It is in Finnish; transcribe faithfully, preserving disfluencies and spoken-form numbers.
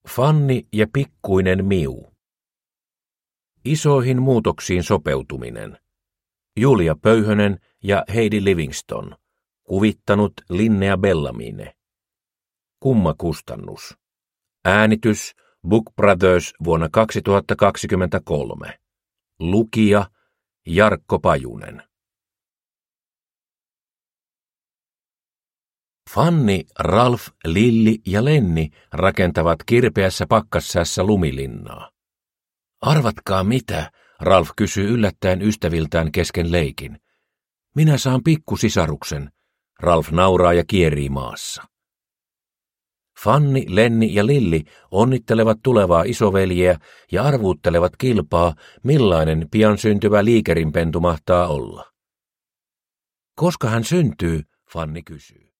Fanni ja pikkuinen Miu. Isoihin muutoksiin sopeutuminen. Julia Pöyhönen ja Heidi Livingston. Kuvittanut Linnea Bellamine. Kummakustannus. Äänitys Book Brothers vuonna kaksituhattakaksikymmentäkolme. Lukija Jarkko Pajunen. Fanni, Ralf, Lilli ja Lenni rakentavat kirpeässä pakkassäässä lumilinnaa. Arvatkaa mitä, Ralf kysyy yllättäen ystäviltään kesken leikin. Minä saan pikkusisaruksen. Ralf nauraa ja kierii maassa. Fanni, Lenni ja Lilli onnittelevat tulevaa isoveljeä ja arvuuttelevat kilpaa, millainen pian syntyvä liikerinpentu mahtaa olla. Koska hän syntyy, Fanni kysyy.